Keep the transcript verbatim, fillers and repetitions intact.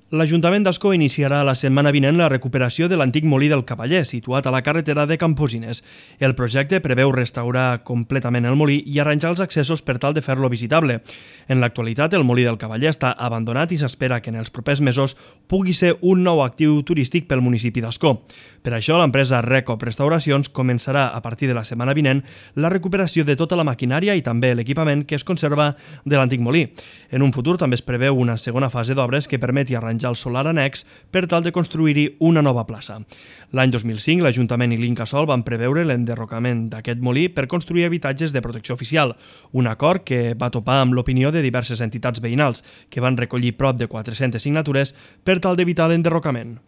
L'Ajuntament d'Ascó iniciarà la setmana vinent la recuperació de l'antic molí del Cavaller, situat a la carretera de Camposines. El projecte preveu restaurar completament el molí i arranjar els accessos per tal de fer-lo visitable. En l'actualitat, el molí del Cavaller està abandonat i s'espera que en els propers mesos pugui ser un nou actiu turístic pel municipi d'Ascó. Per això, l'empresa Recop Restauracions començarà a partir de la setmana vinent la recuperació de tota la maquinària i també l'equipament que es conserva de l'antic molí. En un futur també es preveu una segona fase d'obres que permeti arranjar el solar annex per tal de construir-hi una nova plaça. L'any dos mil cinc, l'Ajuntament i l'Incasòl van preveure l'enderrocament d'aquest molí per construir habitatges de protecció oficial, un acord que va topar amb l'opinió de diverses entitats veïnals, que van recollir prop de quatre-centes signatures per tal d'evitar l'enderrocament.